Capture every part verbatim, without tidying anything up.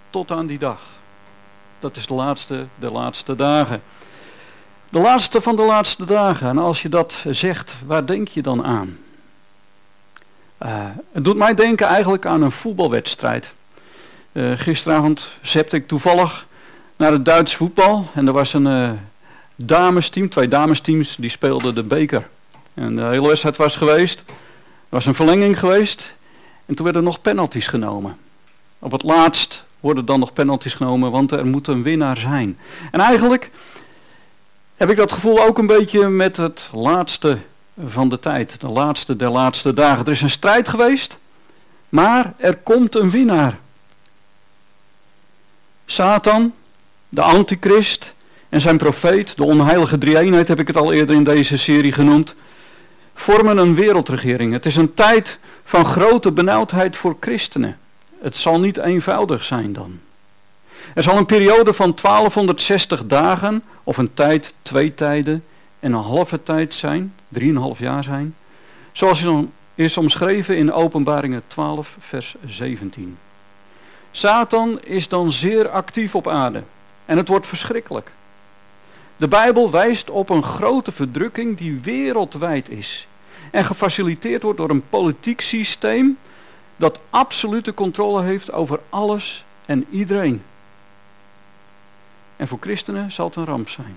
tot aan die dag. Dat is de laatste, de laatste dagen. De laatste van de laatste dagen. En als je dat zegt, waar denk je dan aan? Uh, het doet mij denken eigenlijk aan een voetbalwedstrijd. Uh, gisteravond zepte ik toevallig naar het Duits voetbal. En er was een uh, damesteam, twee damesteams, die speelden de beker. En de hele wedstrijd was geweest. Er was een verlenging geweest. En toen werden nog penalties genomen. Op het laatst worden dan nog penalties genomen, want er moet een winnaar zijn. En eigenlijk heb ik dat gevoel ook een beetje met het laatste van de tijd. De laatste der laatste dagen. Er is een strijd geweest, maar er komt een winnaar. Satan, de antichrist en zijn profeet, de onheilige drie-eenheid heb ik het al eerder in deze serie genoemd, vormen een wereldregering. Het is een tijd van grote benauwdheid voor christenen. Het zal niet eenvoudig zijn dan. Er zal een periode van twaalfhonderdzestig dagen, of een tijd, twee tijden en een halve tijd zijn, drieënhalf jaar zijn, zoals is omschreven in Openbaringen twaalf, vers zeventien. Satan is dan zeer actief op aarde en het wordt verschrikkelijk. De Bijbel wijst op een grote verdrukking die wereldwijd is en gefaciliteerd wordt door een politiek systeem dat absolute controle heeft over alles en iedereen. En voor christenen zal het een ramp zijn.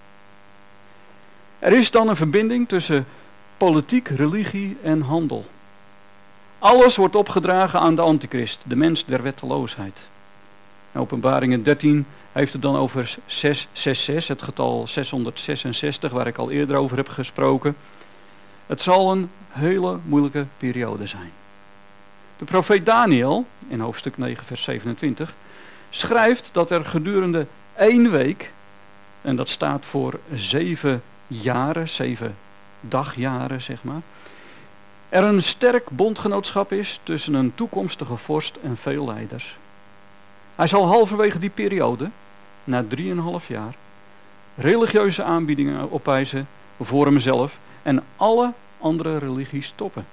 Er is dan een verbinding tussen politiek, religie en handel. Alles wordt opgedragen aan de antichrist, de mens der wetteloosheid. In Openbaringen dertien heeft het dan over zes zes zes, het getal zeshonderdzesenzestig, waar ik al eerder over heb gesproken. Het zal een hele moeilijke periode zijn. De profeet Daniel, in hoofdstuk negen, vers zevenentwintig, schrijft dat er gedurende één week, en dat staat voor zeven jaren, zeven dagjaren zeg maar, er een sterk bondgenootschap is tussen een toekomstige vorst en veel leiders. Hij zal halverwege die periode, na drieënhalf jaar, religieuze aanbiedingen opeisen voor hemzelf en alle andere religies stoppen.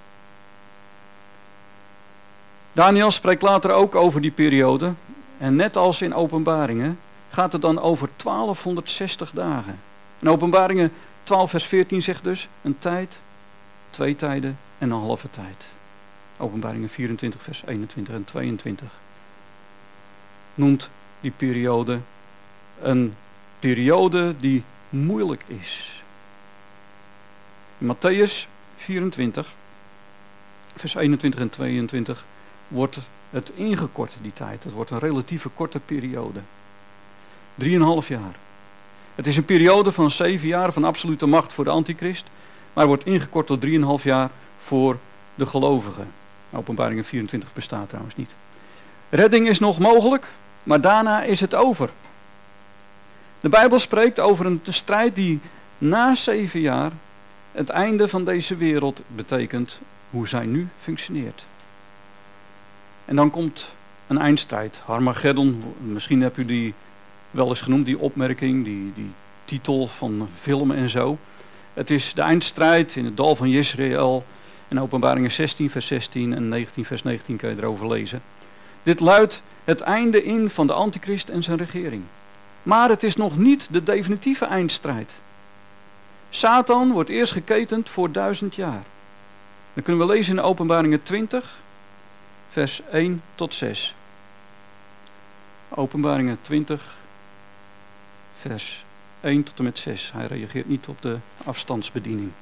Daniel spreekt later ook over die periode en net als in Openbaringen gaat het dan over twaalfhonderdzestig dagen. In Openbaringen twaalf vers veertien zegt dus een tijd, twee tijden en een halve tijd. Openbaringen vierentwintig vers eenentwintig en tweeëntwintig noemt die periode een periode die moeilijk is. In Mattheüs vierentwintig vers eenentwintig en tweeëntwintig wordt het ingekort, die tijd. Het wordt een relatieve korte periode. Drieënhalf jaar. Het is een periode van zeven jaar van absolute macht voor de antichrist, maar wordt ingekort tot drieënhalf jaar voor de gelovigen. Openbaringen vierentwintig bestaat trouwens niet. Redding is nog mogelijk, maar daarna is het over. De Bijbel spreekt over een strijd die na zeven jaar het einde van deze wereld betekent, hoe zij nu functioneert. En dan komt een eindstrijd, Armageddon. Misschien heb u die wel eens genoemd, die opmerking, die, die titel van film en zo. Het is de eindstrijd in het dal van Jezreel. En Openbaringen zestien vers zestien en negentien vers negentien kun je erover lezen. Dit luidt het einde in van de antichrist en zijn regering. Maar het is nog niet de definitieve eindstrijd. Satan wordt eerst geketend voor duizend jaar. Dan kunnen we lezen in Openbaringen twintig, vers één tot zes. Openbaringen twintig, vers één tot en met zes. Hij reageert niet op de afstandsbediening.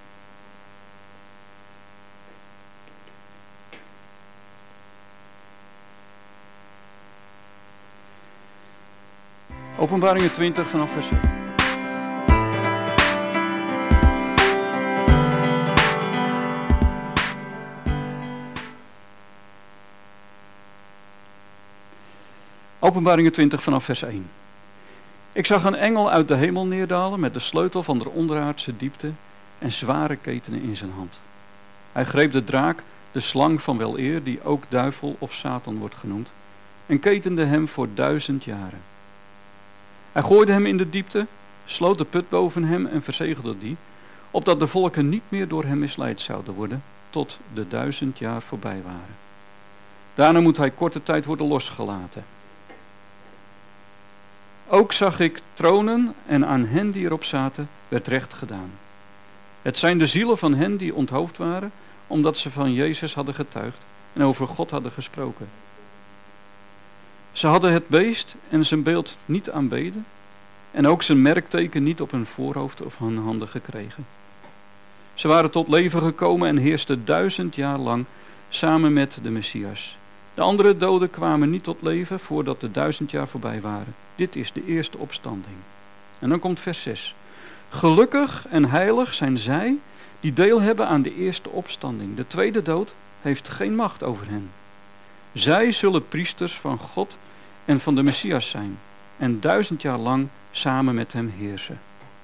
Openbaringen twintig vanaf vers één. Openbaringen twintig vanaf vers één. Ik zag een engel uit de hemel neerdalen met de sleutel van de onderaardse diepte en zware ketenen in zijn hand. Hij greep de draak, de slang van weleer, die ook duivel of Satan wordt genoemd, en ketende hem voor duizend jaren. Hij gooide hem in de diepte, sloot de put boven hem en verzegelde die, opdat de volken niet meer door hem misleid zouden worden, tot de duizend jaar voorbij waren. Daarna moet hij korte tijd worden losgelaten. Ook zag ik tronen en aan hen die erop zaten werd recht gedaan. Het zijn de zielen van hen die onthoofd waren, omdat ze van Jezus hadden getuigd en over God hadden gesproken. Ze hadden het beest en zijn beeld niet aanbeden en ook zijn merkteken niet op hun voorhoofd of hun handen gekregen. Ze waren tot leven gekomen en heersten duizend jaar lang samen met de Messias. De andere doden kwamen niet tot leven voordat de duizend jaar voorbij waren. Dit is de eerste opstanding. En dan komt vers zes. Gelukkig en heilig zijn zij die deel hebben aan de eerste opstanding. De tweede dood heeft geen macht over hen. Zij zullen priesters van God en van de Messias zijn en duizend jaar lang samen met hem heersen.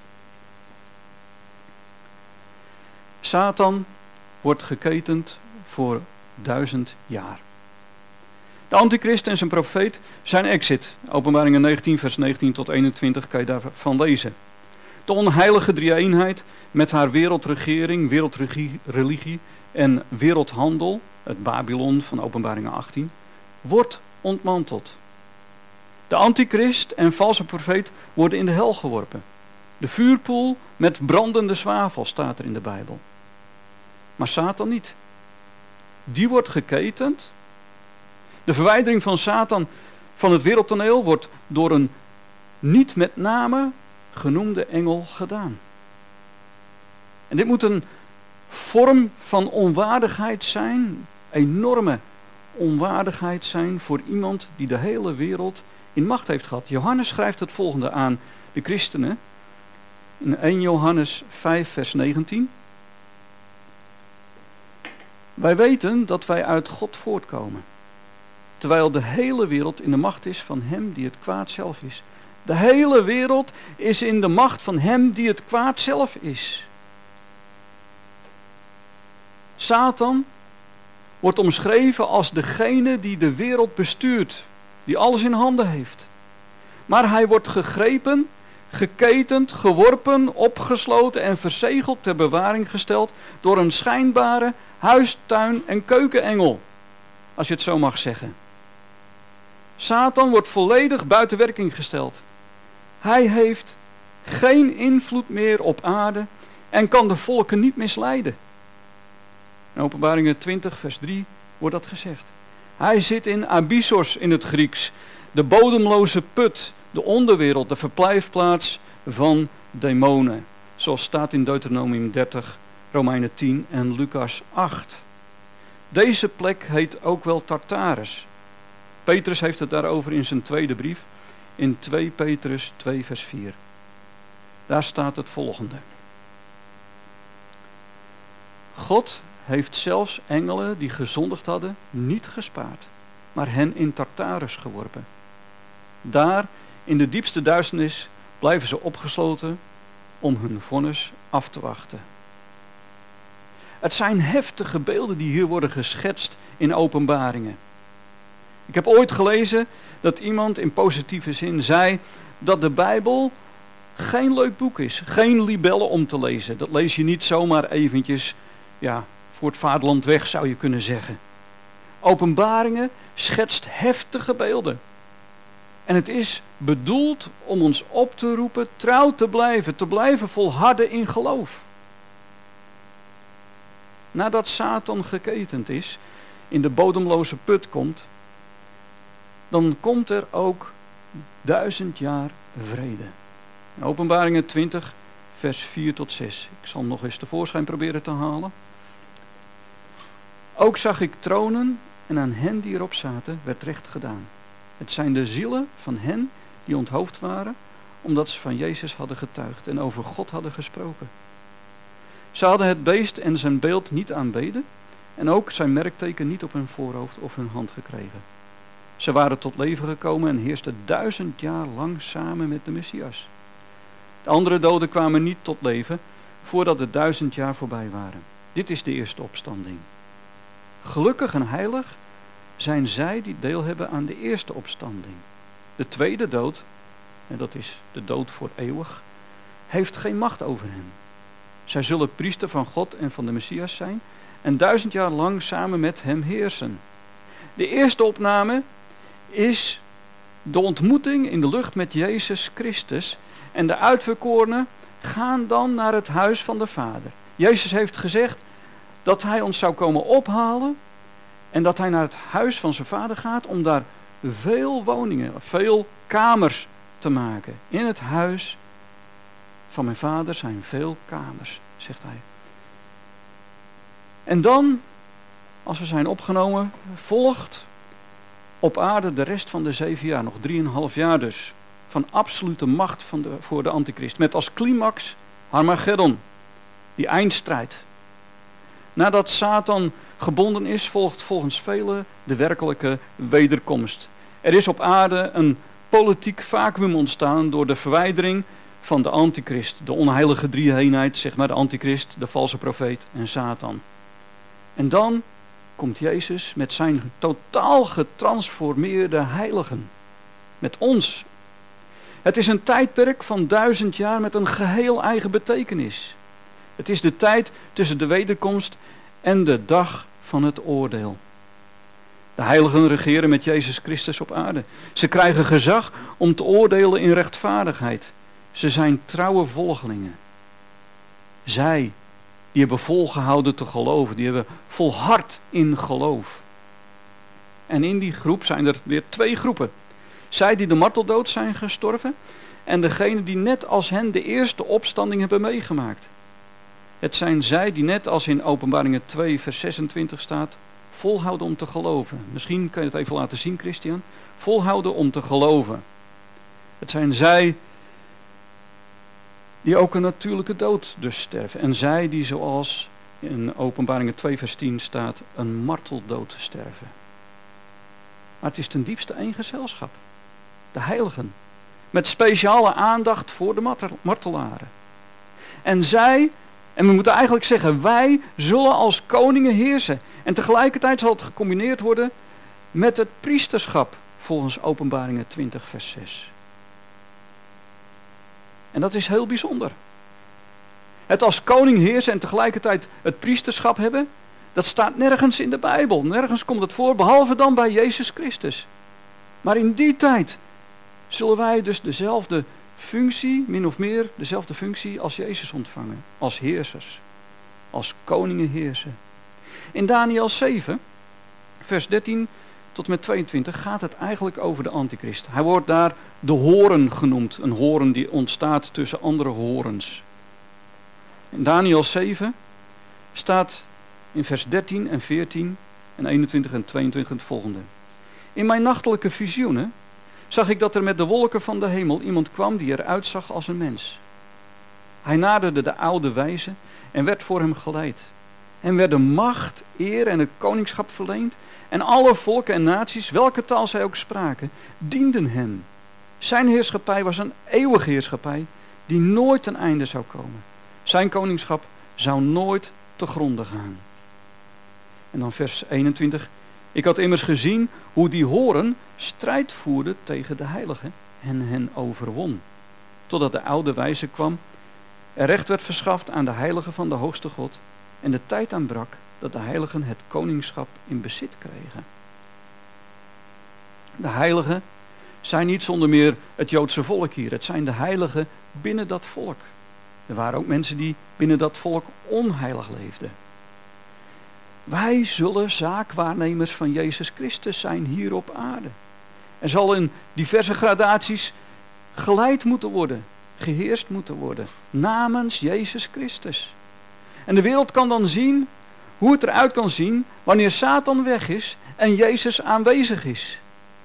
Satan wordt geketend voor duizend jaar. De antichrist en zijn profeet zijn exit. Openbaringen negentien vers negentien tot eenentwintig kan je daarvan lezen. De onheilige drie-eenheid met haar wereldregering, wereldreligie en wereldhandel, het Babylon van Openbaringen achttien, wordt ontmanteld. De antichrist en valse profeet worden in de hel geworpen. De vuurpoel met brandende zwavel staat er in de Bijbel. Maar Satan niet. Die wordt geketend. De verwijdering van Satan van het wereldtoneel wordt door een niet met name genoemde engel gedaan. En dit moet een vorm van onwaardigheid zijn, enorme onwaardigheid zijn voor iemand die de hele wereld in macht heeft gehad. Johannes schrijft het volgende aan de christenen in eerste Johannes vijf vers negentien. Wij weten dat wij uit God voortkomen, terwijl de hele wereld in de macht is van hem die het kwaad zelf is. De hele wereld is in de macht van hem die het kwaad zelf is. Satan wordt omschreven als degene die de wereld bestuurt, die alles in handen heeft. Maar hij wordt gegrepen, geketend, geworpen, opgesloten en verzegeld ter bewaring gesteld door een schijnbare huistuin- en keukenengel, als je het zo mag zeggen. Satan wordt volledig buiten werking gesteld. Hij heeft geen invloed meer op aarde en kan de volken niet misleiden. In Openbaringen twintig vers drie wordt dat gezegd. Hij zit in abyssos in het Grieks, de bodemloze put, de onderwereld, de verblijfplaats van demonen. Zoals staat in Deuteronomium dertig, Romeinen tien en Lucas acht. Deze plek heet ook wel Tartarus. Petrus heeft het daarover in zijn tweede brief, in twee Petrus twee vers vier. Daar staat het volgende. God heeft zelfs engelen die gezondigd hadden niet gespaard, maar hen in Tartarus geworpen. Daar in de diepste duisternis blijven ze opgesloten om hun vonnis af te wachten. Het zijn heftige beelden die hier worden geschetst in Openbaringen. Ik heb ooit gelezen dat iemand in positieve zin zei dat de Bijbel geen leuk boek is. Geen libellen om te lezen. Dat lees je niet zomaar eventjes, ja, voor het vaderland weg zou je kunnen zeggen. Openbaringen schetst heftige beelden. En het is bedoeld om ons op te roepen trouw te blijven, te blijven volharden in geloof. Nadat Satan geketend is, in de bodemloze put komt, dan komt er ook duizend jaar vrede. In Openbaringen twintig, vers vier tot zes. Ik zal hem nog eens tevoorschijn proberen te halen. Ook zag ik tronen en aan hen die erop zaten werd recht gedaan. Het zijn de zielen van hen die onthoofd waren, omdat ze van Jezus hadden getuigd en over God hadden gesproken. Ze hadden het beest en zijn beeld niet aanbeden en ook zijn merkteken niet op hun voorhoofd of hun hand gekregen. Ze waren tot leven gekomen en heersten duizend jaar lang samen met de Messias. De andere doden kwamen niet tot leven voordat de duizend jaar voorbij waren. Dit is de eerste opstanding. Gelukkig en heilig zijn zij die deel hebben aan de eerste opstanding. De tweede dood, en dat is de dood voor eeuwig, heeft geen macht over hen. Zij zullen priester van God en van de Messias zijn en duizend jaar lang samen met hem heersen. De eerste opname is de ontmoeting in de lucht met Jezus Christus. En de uitverkorenen gaan dan naar het huis van de Vader. Jezus heeft gezegd dat hij ons zou komen ophalen. En dat hij naar het huis van zijn Vader gaat om daar veel woningen, veel kamers te maken. In het huis van mijn Vader zijn veel kamers, zegt hij. En dan, als we zijn opgenomen, volgt op aarde de rest van de zeven jaar, nog drieënhalf jaar dus, van absolute macht van de, voor de antichrist. Met als climax Armageddon, die eindstrijd. Nadat Satan gebonden is, volgt volgens velen de werkelijke wederkomst. Er is op aarde een politiek vacuüm ontstaan door de verwijdering van de antichrist. De onheilige drieëenheid, zeg maar de antichrist, de valse profeet en Satan. En dan komt Jezus met zijn totaal getransformeerde heiligen. Met ons. Het is een tijdperk van duizend jaar met een geheel eigen betekenis. Het is de tijd tussen de wederkomst en de dag van het oordeel. De heiligen regeren met Jezus Christus op aarde. Ze krijgen gezag om te oordelen in rechtvaardigheid. Ze zijn trouwe volgelingen. Zij, die hebben volgehouden te geloven. Die hebben volhard in geloof. En in die groep zijn er weer twee groepen. Zij die de marteldood zijn gestorven. En degene die net als hen de eerste opstanding hebben meegemaakt. Het zijn zij die net als in Openbaringen twee vers zesentwintig staat. Volhouden om te geloven. Misschien kan je het even laten zien, Christian. Volhouden om te geloven. Het zijn zij die ook een natuurlijke dood dus sterven. En zij die zoals in Openbaringen twee vers tien staat, een marteldood sterven. Maar het is ten diepste één gezelschap. De heiligen. Met speciale aandacht voor de martelaren. En zij, en we moeten eigenlijk zeggen, wij zullen als koningen heersen. En tegelijkertijd zal het gecombineerd worden met het priesterschap volgens Openbaringen twintig vers zes. En dat is heel bijzonder. Het als koning heersen en tegelijkertijd het priesterschap hebben, dat staat nergens in de Bijbel. Nergens komt het voor, behalve dan bij Jezus Christus. Maar in die tijd zullen wij dus dezelfde functie, min of meer dezelfde functie als Jezus ontvangen. Als heersers. Als koningen heersen. In Daniël zeven, vers dertien tot en met tweeëntwintig gaat het eigenlijk over de antichrist. Hij wordt daar de horen genoemd. Een horen die ontstaat tussen andere horens. In Daniël zeven staat in vers dertien en veertien en eenentwintig en tweeëntwintig het volgende. In mijn nachtelijke visioenen zag ik dat er met de wolken van de hemel iemand kwam die eruit zag als een mens. Hij naderde de oude wijze en werd voor hem geleid. Hem werden macht, eer en het koningschap verleend. En alle volken en naties, welke taal zij ook spraken, dienden hem. Zijn heerschappij was een eeuwige heerschappij die nooit ten einde zou komen. Zijn koningschap zou nooit te gronde gaan. En dan vers eenentwintig. Ik had immers gezien hoe die horen strijd voerde tegen de heiligen en hen overwon. Totdat de oude wijze kwam, er recht werd verschaft aan de heiligen van de hoogste God en de tijd aanbrak dat de heiligen het koningschap in bezit kregen. De heiligen zijn niet zonder meer het Joodse volk hier. Het zijn de heiligen binnen dat volk. Er waren ook mensen die binnen dat volk onheilig leefden. Wij zullen zaakwaarnemers van Jezus Christus zijn hier op aarde. Er zal in diverse gradaties geleid moeten worden, geheerst moeten worden, namens Jezus Christus. En de wereld kan dan zien hoe het eruit kan zien wanneer Satan weg is en Jezus aanwezig is.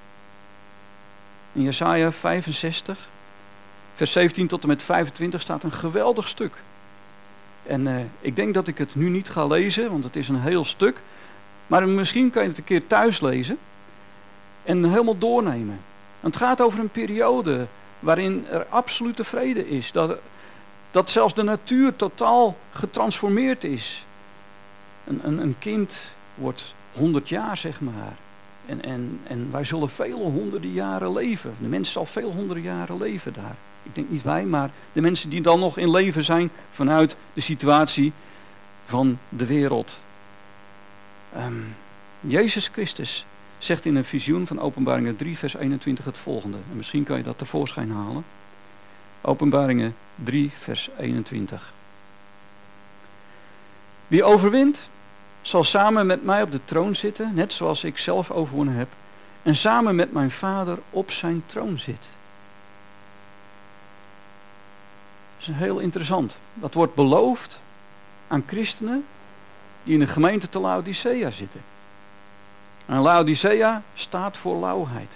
In Jesaja vijfenzestig, vers zeventien tot en met vijfentwintig staat een geweldig stuk. En uh, ik denk dat ik het nu niet ga lezen, want het is een heel stuk. Maar misschien kan je het een keer thuis lezen en helemaal doornemen. Het gaat over een periode waarin er absolute vrede is. Dat, dat zelfs de natuur totaal getransformeerd is. Een, een, een kind wordt honderd jaar, zeg maar. En, en, en wij zullen vele honderden jaren leven. De mens zal veel honderden jaren leven daar. Ik denk niet wij, maar de mensen die dan nog in leven zijn vanuit de situatie van de wereld. Um, Jezus Christus zegt in een visioen van Openbaringen drie vers eenentwintig het volgende. En misschien kan je dat tevoorschijn halen. Openbaringen drie vers eenentwintig. Wie overwint, zal samen met mij op de troon zitten, net zoals ik zelf overwonnen heb, en samen met mijn Vader op zijn troon zit. Dat is heel interessant. Dat wordt beloofd aan christenen die in de gemeente te Laodicea zitten. En Laodicea staat voor lauwheid.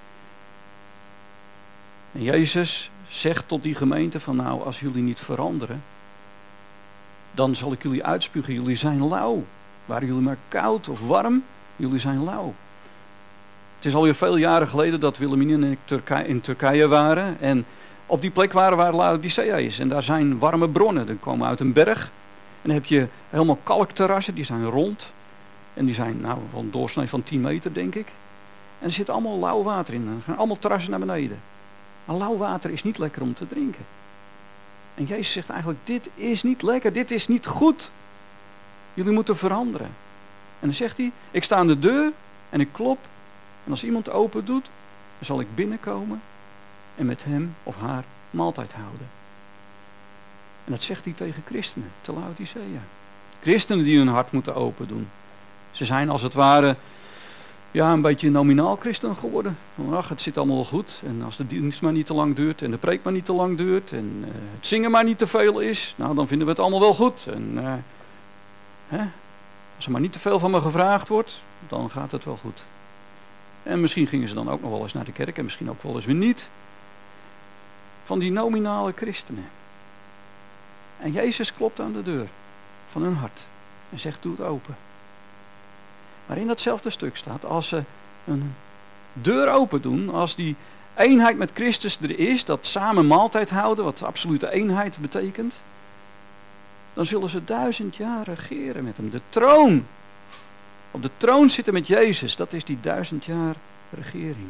En Jezus zegt tot die gemeente van nou, als jullie niet veranderen, dan zal ik jullie uitspugen. Jullie zijn lauw. Waren jullie maar koud of warm, jullie zijn lauw. Het is alweer veel jaren geleden dat Wilhelmina en ik Turkije, in Turkije waren. En op die plek waren waar Laodicea is. En daar zijn warme bronnen. Die komen uit een berg. En dan heb je helemaal kalkterrassen, die zijn rond. En die zijn nou van een doorsnee van tien meter, denk ik. En er zit allemaal lauw water in. Er gaan allemaal terrassen naar beneden. Maar lauw water is niet lekker om te drinken. En Jezus zegt eigenlijk, dit is niet lekker, dit is niet goed. Jullie moeten veranderen. En dan zegt hij, ik sta aan de deur en ik klop. En als iemand open doet, dan zal ik binnenkomen en met hem of haar maaltijd houden. En dat zegt hij tegen christenen, te Laodicea. Christenen die hun hart moeten open doen. Ze zijn als het ware ja, een beetje nominaal christen geworden. Ach, het zit allemaal wel goed. En als de dienst maar niet te lang duurt en de preek maar niet te lang duurt en uh, het zingen maar niet te veel is, nou dan vinden we het allemaal wel goed. En uh, hè, als er maar niet te veel van me gevraagd wordt, dan gaat het wel goed. En misschien gingen ze dan ook nog wel eens naar de kerk en misschien ook wel eens weer niet. Van die nominale christenen. En Jezus klopt aan de deur van hun hart en zegt, doe het open. Maar in datzelfde stuk staat, als ze een deur open doen, als die eenheid met Christus er is, dat samen maaltijd houden, wat absolute eenheid betekent, dan zullen ze duizend jaar regeren met hem. De troon, op de troon zitten met Jezus, dat is die duizend jaar regering.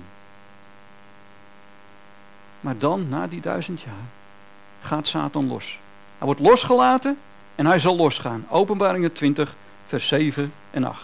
Maar dan, na die duizend jaar, gaat Satan los. Hij wordt losgelaten en hij zal losgaan. Openbaringen twintig, vers zeven en acht.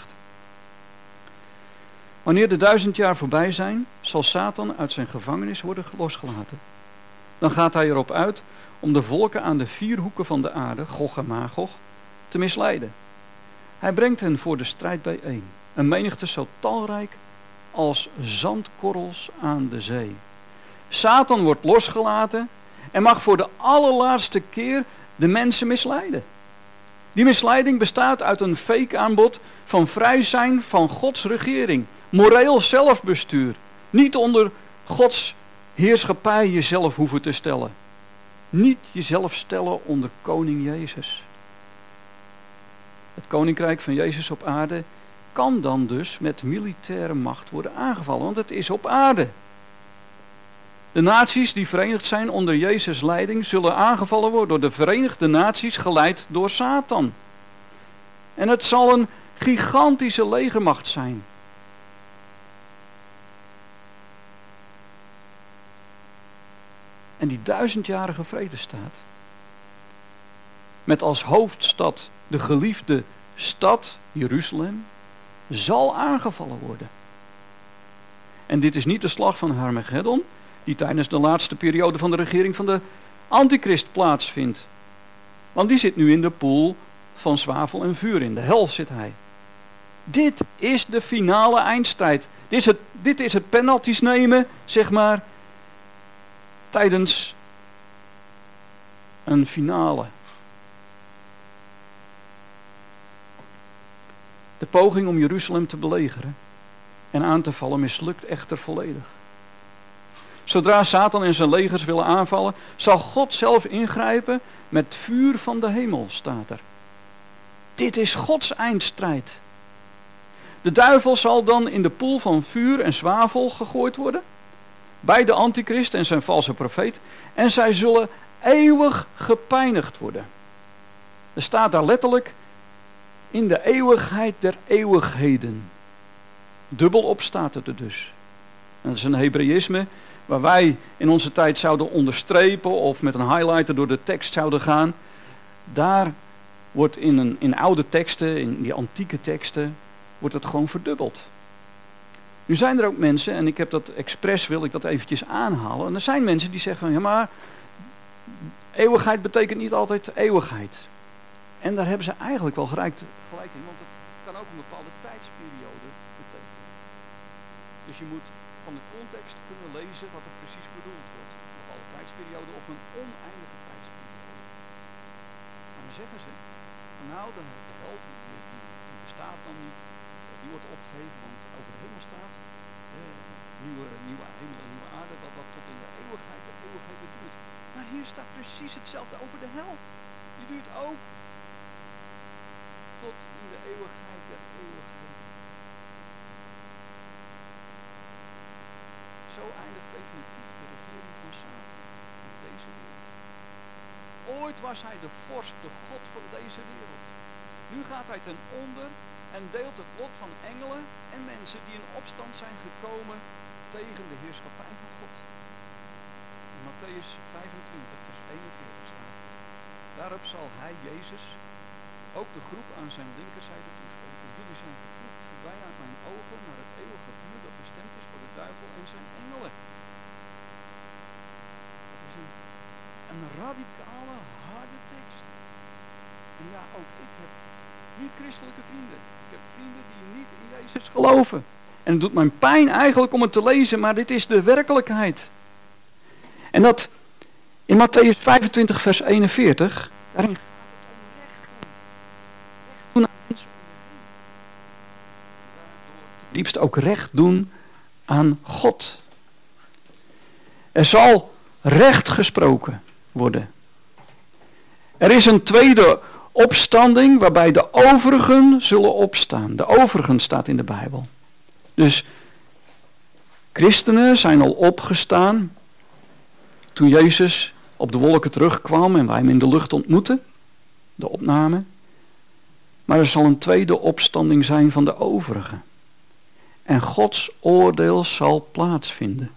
Wanneer de duizend jaar voorbij zijn, zal Satan uit zijn gevangenis worden losgelaten. Dan gaat hij erop uit om de volken aan de vier hoeken van de aarde, Gog en Magog, te misleiden. Hij brengt hen voor de strijd bijeen. Een menigte zo talrijk als zandkorrels aan de zee. Satan wordt losgelaten en mag voor de allerlaatste keer de mensen misleiden. Die misleiding bestaat uit een fake aanbod van vrij zijn van Gods regering. Moreel zelfbestuur. Niet onder Gods heerschappij jezelf hoeven te stellen. Niet jezelf stellen onder koning Jezus. Het koninkrijk van Jezus op aarde kan dan dus met militaire macht worden aangevallen. Want het is op aarde. De naties die verenigd zijn onder Jezus' leiding zullen aangevallen worden door de Verenigde Naties geleid door Satan. En het zal een gigantische legermacht zijn. En die duizendjarige vredestaat, met als hoofdstad de geliefde stad Jeruzalem, zal aangevallen worden. En dit is niet de slag van Harmageddon, die tijdens de laatste periode van de regering van de antichrist plaatsvindt. Want die zit nu in de poel van zwavel en vuur, in de hel zit hij. Dit is de finale eindstrijd. Dit is het, dit is het penalties nemen, zeg maar, tijdens een finale. De poging om Jeruzalem te belegeren en aan te vallen mislukt echter volledig. Zodra Satan en zijn legers willen aanvallen, zal God zelf ingrijpen met vuur van de hemel, staat er. Dit is Gods eindstrijd. De duivel zal dan in de poel van vuur en zwavel gegooid worden, bij de antichrist en zijn valse profeet, en zij zullen eeuwig gepijnigd worden. Er staat daar letterlijk, in de eeuwigheid der eeuwigheden. Dubbelop staat het er dus. En dat is een Hebreïsme waar wij in onze tijd zouden onderstrepen of met een highlighter door de tekst zouden gaan. Daar wordt in, een, in oude teksten, in die antieke teksten, wordt het gewoon verdubbeld. Nu zijn er ook mensen, en ik heb dat expres, wil ik dat eventjes aanhalen. En er zijn mensen die zeggen van, ja maar, eeuwigheid betekent niet altijd eeuwigheid. En daar hebben ze eigenlijk wel gelijk, gelijk in, want het kan ook een bepaalde tijdsperiode betekenen. Dus je moet van de context kunnen lezen wat er precies bedoeld wordt. Een bepaalde tijdsperiode of een oneindige tijdsperiode. En dan zeggen ze, nou de, de hel die, die, die bestaat dan niet, die wordt opgegeven, want over de hemel staat, eh, nieuwe, nieuwe hemel en nieuwe aarde, dat dat tot in de eeuwigheid, de eeuwigheid duurt. Maar hier staat precies hetzelfde over de hel. Die duurt ook tot in de eeuwigheid der eeuwigheden. Zo eindigt definitief de regering van Satan in deze wereld. Ooit was hij de vorst, de god van deze wereld. Nu gaat hij ten onder en deelt het lot van engelen en mensen die in opstand zijn gekomen tegen de heerschappij van God. In Mattheüs vijfentwintig, vers eenenveertig staat. Daarop zal hij, Jezus, ook de groep aan zijn linkerzijde toespreken. Jullie zijn vervloekt, verdwijnen uit mijn ogen naar het eeuwige vuur dat bestemd is voor de duivel en zijn engelen. Dat is een, een radicale, harde tekst. En ja, ook ik heb niet-christelijke vrienden. Ik heb vrienden die niet in Jezus geloven. En het doet mij pijn eigenlijk om het te lezen, maar dit is de werkelijkheid. En dat in Mattheüs vijfentwintig, vers eenenveertig, daarin gaat het om recht doen. Recht doen aan mensen om je heen. Daardoor diepst ook recht doen aan God. Er zal recht gesproken worden. Er is een tweede opstanding waarbij de overigen zullen opstaan. De overigen staat in de Bijbel. Dus christenen zijn al opgestaan toen Jezus op de wolken terugkwam en wij hem in de lucht ontmoetten. De opname. Maar er zal een tweede opstanding zijn van de overigen. En Gods oordeel zal plaatsvinden.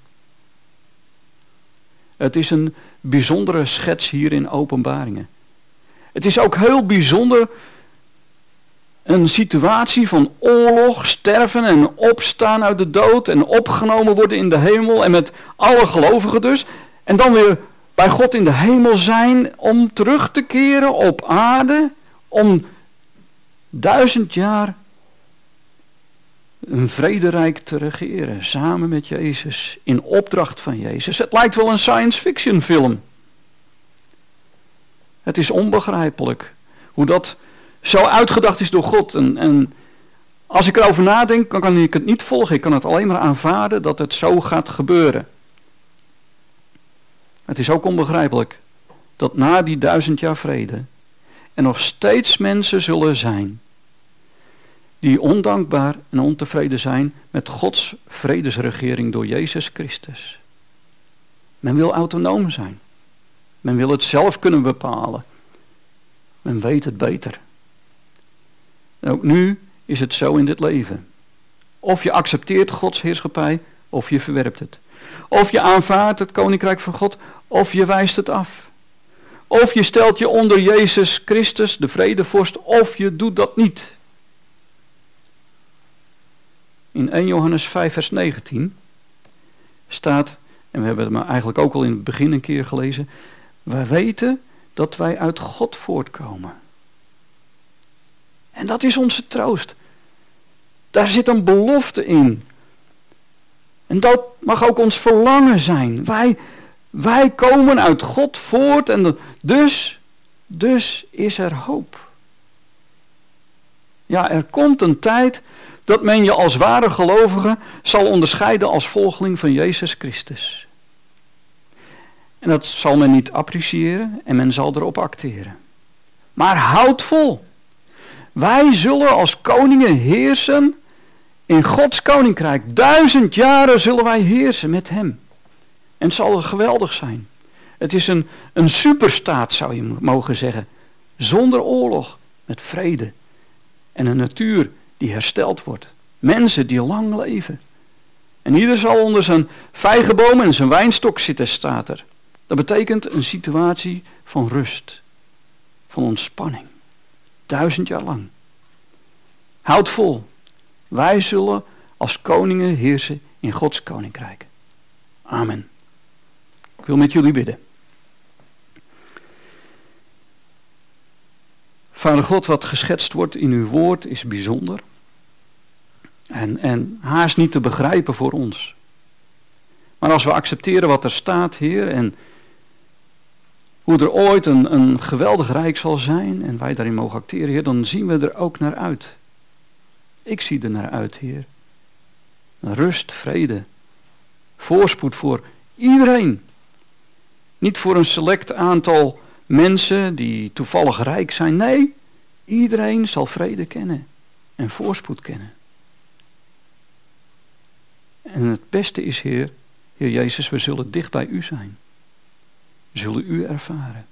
Het is een bijzondere schets hier in Openbaringen. Het is ook heel bijzonder een situatie van oorlog, sterven en opstaan uit de dood en opgenomen worden in de hemel en met alle gelovigen dus. En dan weer bij God in de hemel zijn om terug te keren op aarde, om duizend jaar een vrederijk te regeren, samen met Jezus, in opdracht van Jezus. Het lijkt wel een science fiction film. Het is onbegrijpelijk hoe dat zo uitgedacht is door God. En, en als ik erover nadenk, dan kan ik het niet volgen. Ik kan het alleen maar aanvaarden dat het zo gaat gebeuren. Het is ook onbegrijpelijk dat na die duizend jaar vrede er nog steeds mensen zullen zijn die ondankbaar en ontevreden zijn met Gods vredesregering door Jezus Christus. Men wil autonoom zijn. Men wil het zelf kunnen bepalen. Men weet het beter. En ook nu is het zo in dit leven. Of je accepteert Gods heerschappij, of je verwerpt het. Of je aanvaardt het koninkrijk van God, of je wijst het af. Of je stelt je onder Jezus Christus, de vredevorst, of je doet dat niet. In eerste Johannes vijf vers negentien staat, en we hebben het maar eigenlijk ook al in het begin een keer gelezen, wij weten dat wij uit God voortkomen. En dat is onze troost. Daar zit een belofte in. En dat mag ook ons verlangen zijn. Wij, wij komen uit God voort en dus, dus is er hoop. Ja, er komt een tijd dat men je als ware gelovige zal onderscheiden als volgeling van Jezus Christus. En dat zal men niet appreciëren en men zal erop acteren. Maar houd vol. Wij zullen als koningen heersen in Gods koninkrijk. Duizend jaren zullen wij heersen met hem. En het zal geweldig zijn. Het is een, een superstaat, zou je mogen zeggen. Zonder oorlog, met vrede. En een natuur die hersteld wordt. Mensen die lang leven. En ieder zal onder zijn vijgenboom en zijn wijnstok zitten, staat er. Dat betekent een situatie van rust. Van ontspanning. Duizend jaar lang. Houd vol. Wij zullen als koningen heersen in Gods koninkrijk. Amen. Ik wil met jullie bidden. Vader God, wat geschetst wordt in uw woord is bijzonder. En, en haast niet te begrijpen voor ons. Maar als we accepteren wat er staat, Heer, en hoe er ooit een, een geweldig rijk zal zijn, en wij daarin mogen acteren, Heer, dan zien we er ook naar uit. Ik zie er naar uit, Heer. Rust, vrede, voorspoed voor iedereen. Niet voor een select aantal mensen die toevallig rijk zijn. Nee, iedereen zal vrede kennen en voorspoed kennen. En het beste is, Heer, Heer Jezus, we zullen dicht bij u zijn. We zullen u ervaren.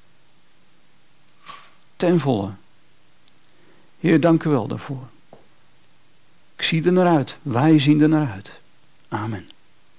Ten volle. Heer, dank u wel daarvoor. Ik zie er naar uit. Wij zien er naar uit. Amen.